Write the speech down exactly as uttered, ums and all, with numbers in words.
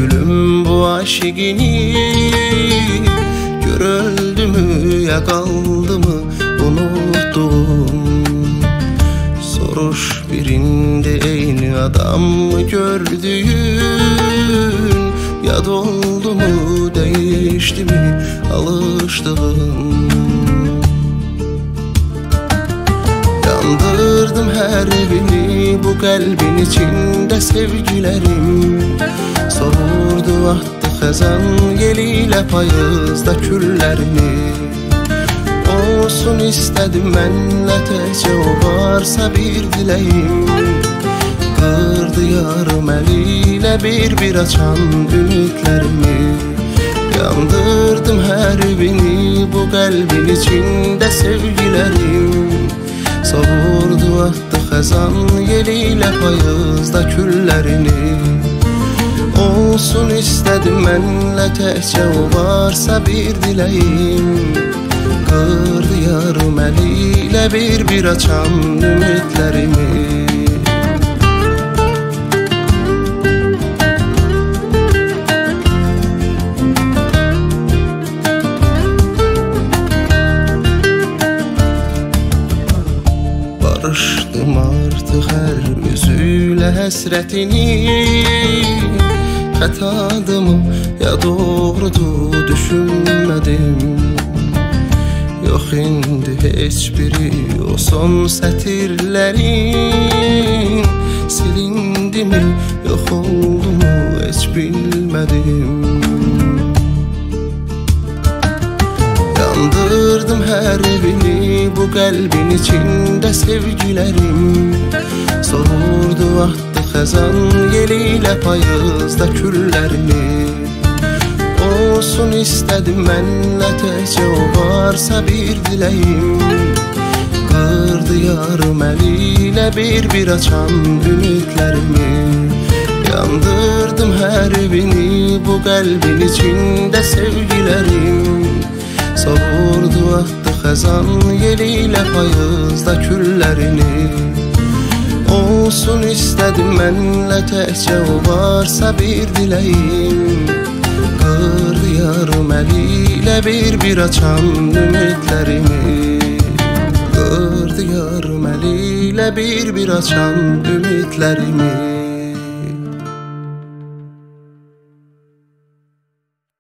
gülüm bu aşigini, görüldü mü ya kaldı mı unuttum. Soruş birinde eyni adam mı gördüğün, ya doldu mu değişti mi alıştığın. Yandırdım her evini bu kalbin içinde sevgilerim. Soğurdu attı xəzan yeliyle payızda küllerini. Olsun istedim mənlə təkcə o varsa bir diləyim. Qırdı yarım əliyle bir bir açan ümidlərimi. Yandırdım her evini bu kalbin içinde sevgilerim. Savurdu attı xəzan yeliyle payızda küllerini. Olsun istedim mənlə təkcə o varsa bir diləyim. Qırdı yarım əliyle bir bir açan ümidlərimi. Barışdım artıq hər üzüyle həsrətini. Xətadımı ya doğrudu düşünmədim. Yox indi heç biri o son sətirlərin. Silindi mi yox oldu mu heç bilmədim. Yandırdım her evini bu kalbin içinde sevgilerim. Soğurdu attı xəzan yeliyle payızda küllerini. Olsun istedim mənlə təkcə o varsa bir diləyim. Qırdı yarım əliyle bir bir açan ümidlərimi. Yandırdım her evini bu kalbin içinde sevgilerim. Savurdu attı xəzan yeliyle payızda küllerini. Olsun istedim mənlə təkcə o varsa bir diləyim. Qırdı yarım əliyle bir bir açan ümidlərimi. Qırdı yarım əliyle bir bir açan ümidlərimi.